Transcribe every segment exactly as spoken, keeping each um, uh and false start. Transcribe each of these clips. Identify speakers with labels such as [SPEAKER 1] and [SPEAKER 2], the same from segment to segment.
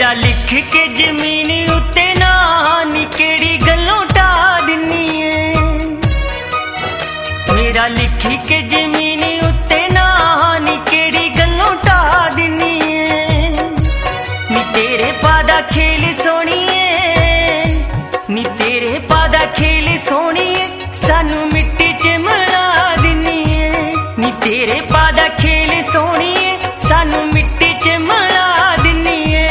[SPEAKER 1] मेरा लिख के जमीन उत्ते ना नी केड़ी गल्लों टा दिन्नी है। मेरा लिख के जमीन उत्ते ना नी केड़ी गल्लों टा दिन्नी है। नी तेरे पादा खेल सोहणीए, नी तेरे पादा खेल सोहणीए सानू मिट्टी च मिला दिन्नी है। नी तेरे पादा खेल सोहणीए सानू मिट्टी च मिला दिन्नी है।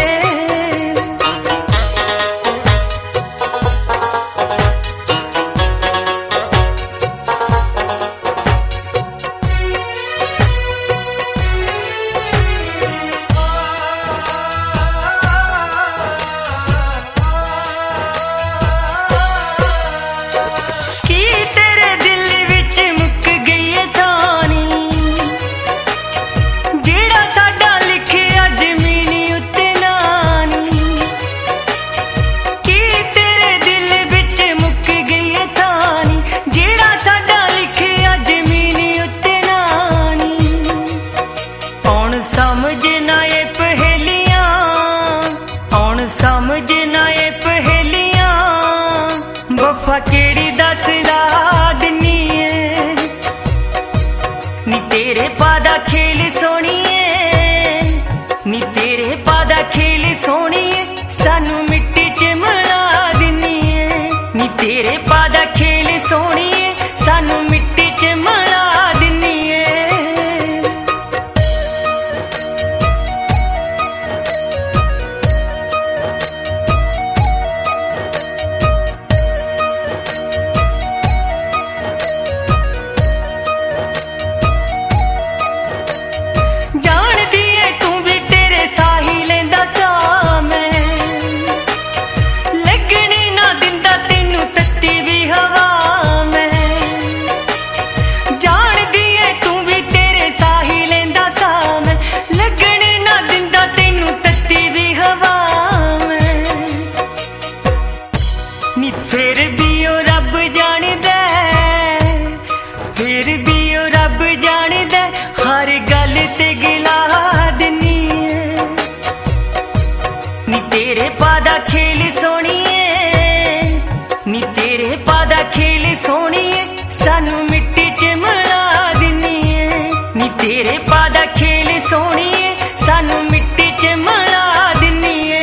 [SPEAKER 1] वफा केड़ी दसदा दिन्नी है। नी तेरे पादा खेल सोहणीए, नी तेरे पादा खेल सोहणीए सानू मिट्टी च मिला दिन्नी है। नी तेरे पादा खेल सोहणीए सानू मिट्टी च मिला दिन्नी है। फिर भी ओ रब जानिदा, फिर भी ओ रब जानिदा हर गल ते गिला दिन्नी है। नी तेरे पादा खेल सोहणीए, नी तेरे पादा खेल सोहणीए सानू मिट्टी च मिला दिन्नी है। नी तेरे पादा खेल सोहणीए सानू मिट्टी च मिला दिन्नी है।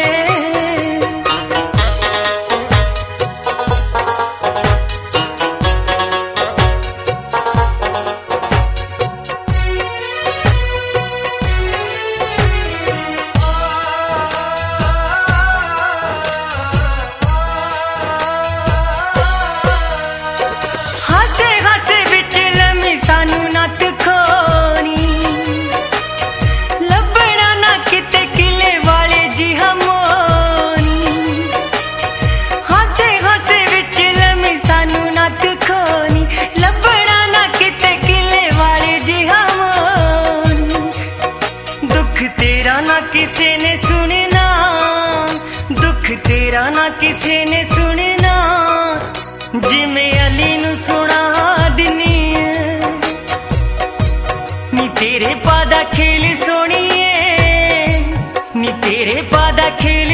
[SPEAKER 1] किसी ने सुनना दुख तेरा ना किसी ने सुनना, जिमें अली नू सुना दिन्नी है। नी तेरे पादा खेल सोहणीए, नी तेरे पादा खेल